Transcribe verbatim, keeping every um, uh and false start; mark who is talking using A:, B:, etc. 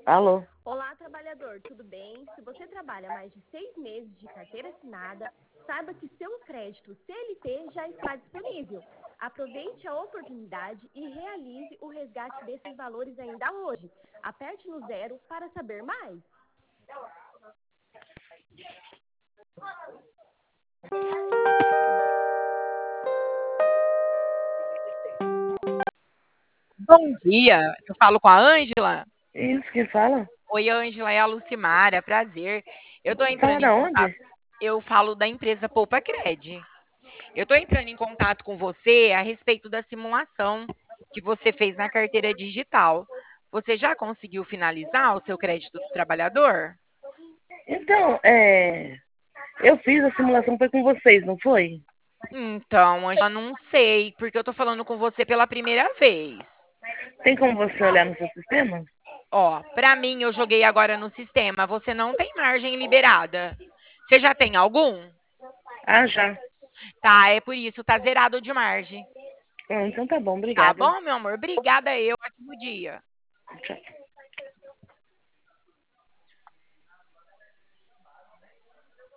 A: Alô?
B: Olá, trabalhador, tudo bem? Se você trabalha mais de seis meses de carteira assinada, saiba que seu crédito C L T já está disponível. Aproveite a oportunidade e realize o resgate desses valores ainda hoje. Aperte no zero para saber mais.
C: Bom dia, eu falo com a Ângela.
A: Isso que fala?
C: Oi, Ângela, é a Lucimara, prazer. Eu tô
A: Fala
C: entrando em
A: da
C: contato,
A: onde?
C: eu falo da empresa Poupa Cred. Eu tô entrando em contato com você a respeito da simulação que você fez na carteira digital. Você já conseguiu finalizar o seu crédito do trabalhador?
A: Então, é. Eu fiz a simulação, foi com vocês, não foi?
C: Então, Ângela, não sei, porque eu tô falando com você pela primeira vez.
A: Tem como você olhar no seu sistema?
C: Ó, para mim, eu joguei agora no sistema. Você não tem margem liberada. Você já tem algum?
A: Ah, já.
C: Tá, é por isso, tá zerado de margem.
A: Ah, então tá bom,
C: Tá
A: obrigada.
C: bom, meu amor? Obrigada eu. Ótimo dia.
A: Tchau.